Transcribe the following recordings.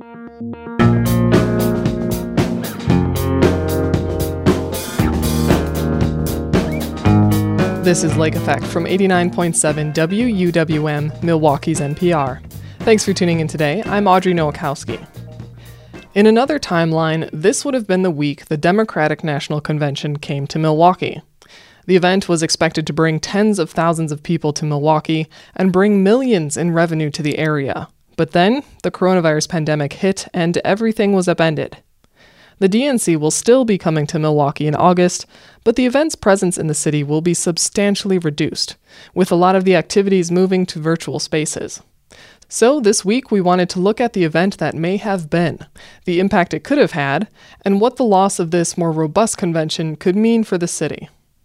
This is Lake Effect from 89.7 WUWM, Milwaukee's NPR. Thanks for tuning in today. I'm Audrey Nowakowski. In another timeline, this would have been the week the Democratic National Convention came to Milwaukee. The event was expected to bring tens of thousands of people to Milwaukee and bring millions in revenue to the area. But then, the coronavirus pandemic hit and everything was upended. The DNC will still be coming to Milwaukee in August, but the event's presence in the city will be substantially reduced, with a lot of the activities moving to virtual spaces. So this week we wanted to look at the event that may have been, the impact it could have had, and what the loss of this more robust convention could mean for the city.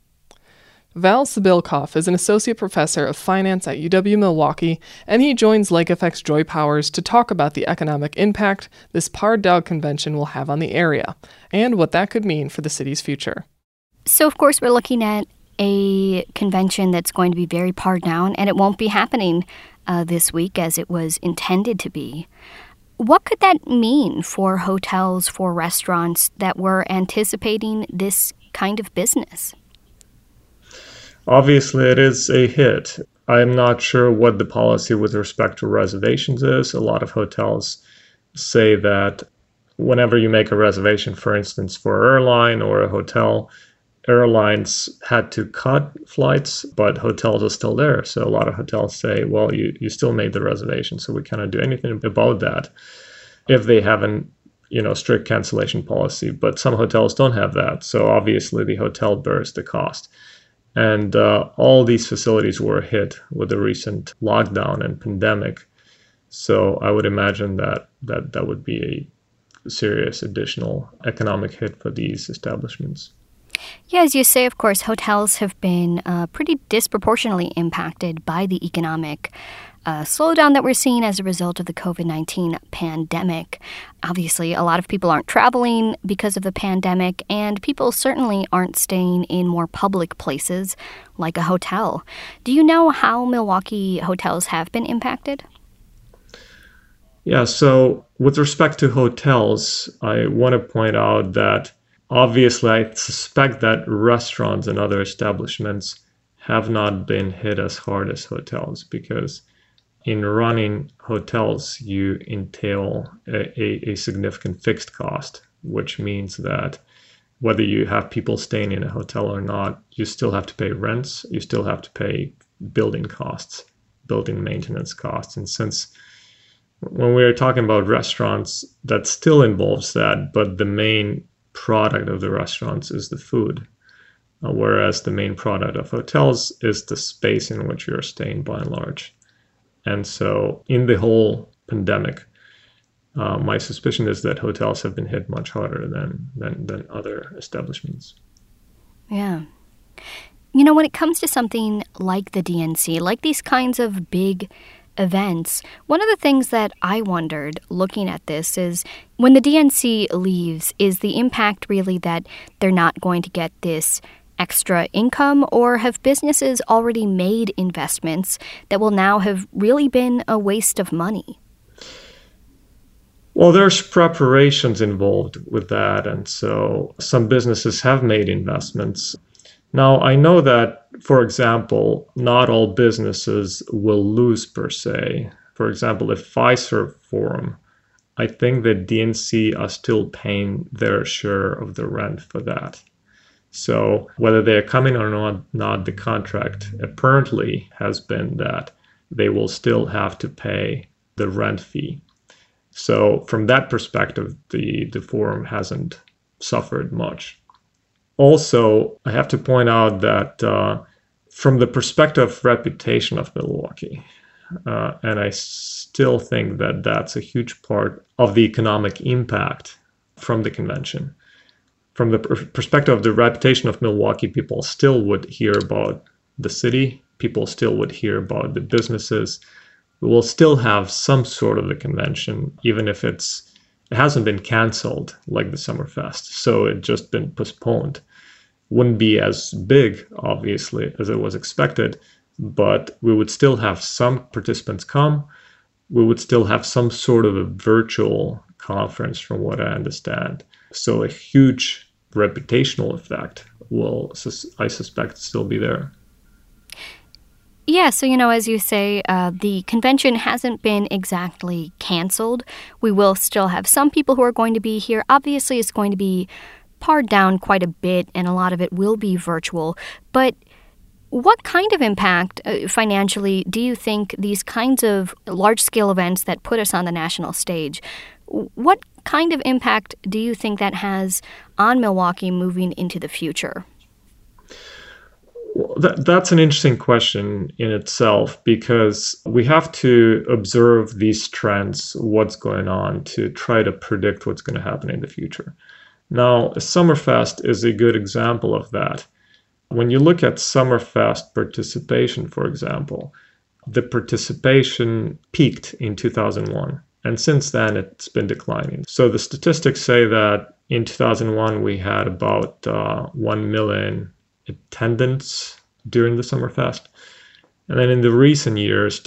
Val Sibilkoff is an associate professor of finance at UW-Milwaukee, and he joins Lake Effect's Joy Powers to talk about the economic impact this Par-Dog convention will have on the area, and what that could mean for the city's future. So, of course, we're looking at a convention that's going to be very pared down, and it won't be happening this week as it was intended to be. What could that mean for hotels, for restaurants that were anticipating this kind of business? Obviously, it is a hit. I'm not sure what the policy with respect to reservations is. A lot of hotels say that whenever you make a reservation, for instance, for an airline or a hotel, airlines had to cut flights, but hotels are still there. So a lot of hotels say, well, you still made the reservation, so we cannot do anything about that if they have an strict cancellation policy. But some hotels don't have that. So obviously the hotel bears the cost. And all these facilities were hit with the recent lockdown and pandemic. So I would imagine that would be a serious additional economic hit for these establishments. Yeah, as you say, of course, hotels have been pretty disproportionately impacted by the economic slowdown that we're seeing as a result of the COVID-19 pandemic. Obviously, a lot of people aren't traveling because of the pandemic, and people certainly aren't staying in more public places like a hotel. Do you know how Milwaukee hotels have been impacted? Yeah, so with respect to hotels, I want to point out that obviously I suspect that restaurants and other establishments have not been hit as hard as hotels, because in running hotels, you entail a significant fixed cost, which means that whether you have people staying in a hotel or not, you still have to pay rents, you still have to pay building costs, building maintenance costs. And since when we're talking about restaurants, that still involves that, but the main product of the restaurants is the food, whereas the main product of hotels is the space in which you're staying by and large. And so in the whole pandemic, my suspicion is that hotels have been hit much harder than other establishments. Yeah. When it comes to something like the DNC, like these kinds of big events, one of the things that I wondered looking at this is when the DNC leaves, is the impact really that they're not going to get this extra income, or have businesses already made investments that will now have really been a waste of money? Well, there's preparations involved with that, and so some businesses have made investments. Now, I know that, for example, not all businesses will lose per se. For example, if Fiserv Forum, I think that DNC are still paying their share of the rent for that. So whether they're coming or not, the contract apparently has been that they will still have to pay the rent fee. So from that perspective, the forum hasn't suffered much. Also, I have to point out that from the perspective of reputation of Milwaukee, and I still think that that's a huge part of the economic impact from the convention. From the perspective of the reputation of Milwaukee, people still would hear about the city. People still would hear about the businesses. We will still have some sort of a convention, even if it hasn't been canceled like the Summerfest. So it just been postponed. Wouldn't be as big, obviously, as it was expected, but we would still have some participants come. We would still have some sort of a virtual conference, from what I understand. So a huge reputational effect will, I suspect, still be there. Yeah, so, as you say, the convention hasn't been exactly canceled. We will still have some people who are going to be here. Obviously, it's going to be pared down quite a bit, and a lot of it will be virtual. But what kind of impact financially do you think these kinds of large-scale events that put us on the national stage, what kind of impact do you think that has on Milwaukee moving into the future? Well, that's an interesting question in itself, because we have to observe these trends, what's going on, to try to predict what's going to happen in the future. Now, Summerfest is a good example of that. When you look at Summerfest participation, for example, the participation peaked in 2001, and since then it's been declining. So the statistics say that in 2001 we had about 1 million attendance during the Summerfest. And then in the recent years,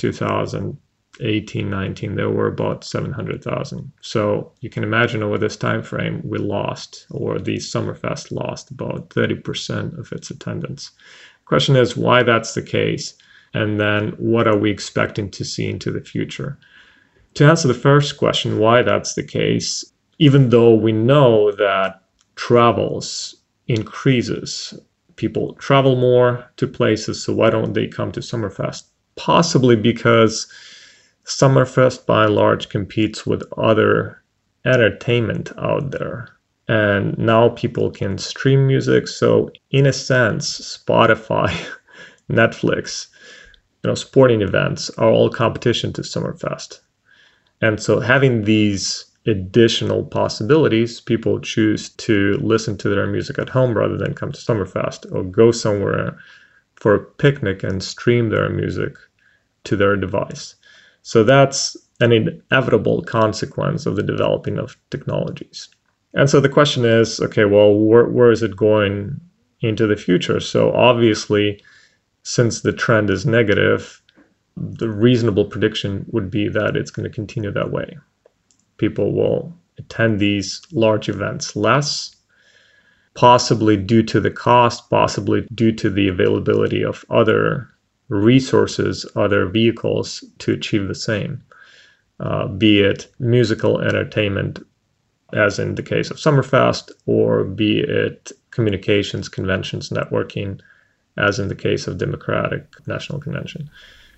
2018, 19, there were about 700,000. So you can imagine over this time frame, we lost, or the Summerfest lost, about 30% of its attendance. Question is why that's the case, and then what are we expecting to see into the future? To answer the first question, why that's the case, even though we know that travels increases, people travel more to places, so why don't they come to Summerfest? Possibly because Summerfest by and large competes with other entertainment out there. And now people can stream music. So in a sense, Spotify, Netflix, sporting events are all competition to Summerfest. And so having these additional possibilities, people choose to listen to their music at home rather than come to Summerfest, or go somewhere for a picnic and stream their music to their device. So that's an inevitable consequence of the developing of technologies. And so the question is, okay, well, where is it going into the future? So obviously, since the trend is negative, the reasonable prediction would be that it's going to continue that way. People will attend these large events less, possibly due to the cost, possibly due to the availability of other resources, other vehicles to achieve the same, be it musical entertainment, as in the case of Summerfest, or be it communications, conventions, networking, as in the case of Democratic National Convention.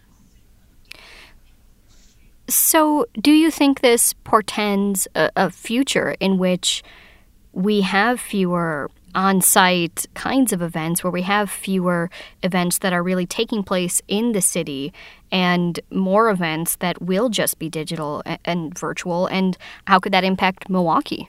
So do you think this portends a future in which we have fewer on-site kinds of events, where we have fewer events that are really taking place in the city and more events that will just be digital and virtual? And how could that impact Milwaukee?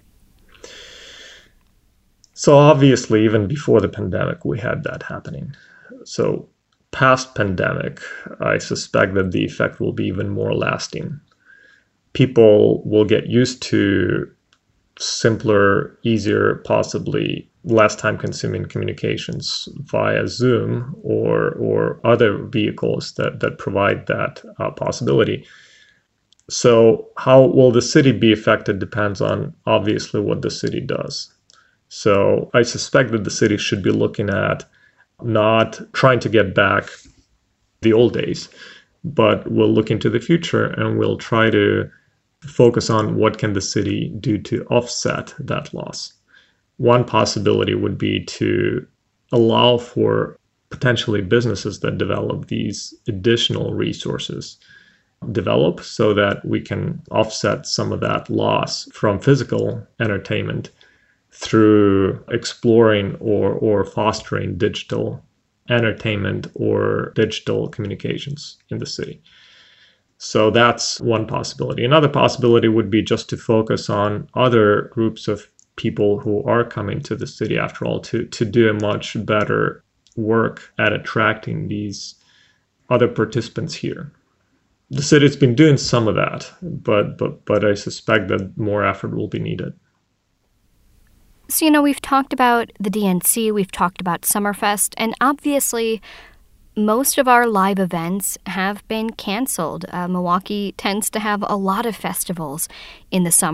So obviously, even before the pandemic, we had that happening. So past pandemic, I suspect that the effect will be even more lasting. People will get used to simpler, easier, possibly less time-consuming communications via Zoom or other vehicles that provide that possibility. So how will the city be affected depends on, obviously, what the city does. So I suspect that the city should be looking at not trying to get back the old days, but we'll look into the future and we'll try to focus on what can the city do to offset that loss. One possibility would be to allow for potentially businesses that develop these additional resources develop, so that we can offset some of that loss from physical entertainment through exploring or fostering digital entertainment or digital communications in the city. So that's one possibility. Another possibility would be just to focus on other groups of people who are coming to the city, after all, to do a much better work at attracting these other participants here. The city's been doing some of that, but I suspect that more effort will be needed. So, we've talked about the DNC, we've talked about Summerfest, and obviously most of our live events have been canceled. Milwaukee tends to have a lot of festivals in the summer.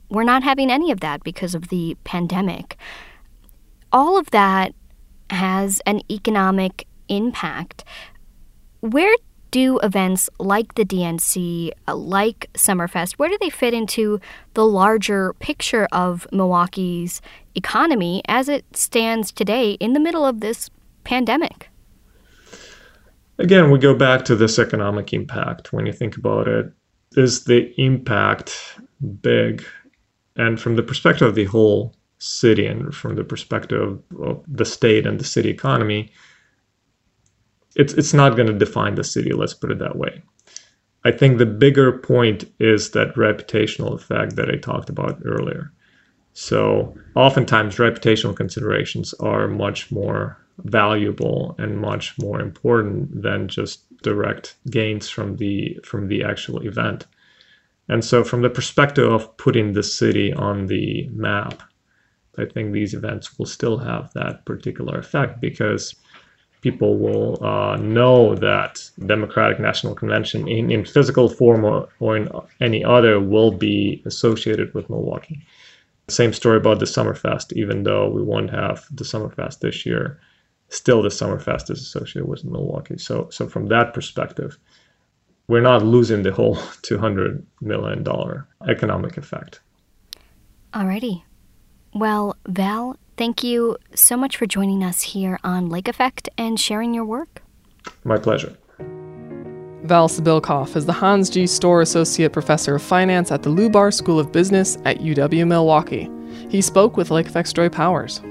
we're not having any of that because of the pandemic. All of that has an economic impact. Where do events like the DNC, like Summerfest, where do they fit into the larger picture of Milwaukee's economy as it stands today in the middle of this pandemic? Again, we go back to this economic impact. When you think about it, is the impact big? And from the perspective of the whole city and from the perspective of the state and the city economy, it's not going to define the city, let's put it that way. I think the bigger point is that reputational effect that I talked about earlier. So oftentimes reputational considerations are much more valuable and much more important than just direct gains from the actual event. And so from the perspective of putting the city on the map, I think these events will still have that particular effect because people will know that Democratic National Convention in physical form or in any other will be associated with Milwaukee. Same story about the Summerfest. Even though we won't have the Summerfest this year, still the Summerfest is associated with Milwaukee. So from that perspective, we're not losing the whole $200 million economic effect. Alrighty. Well, Val, thank you so much for joining us here on Lake Effect and sharing your work. My pleasure. Val Sibilkoff is the Hans G. Storr Associate Professor of Finance at the Lubar School of Business at UW-Milwaukee. He spoke with Lake Effect's Joy Powers.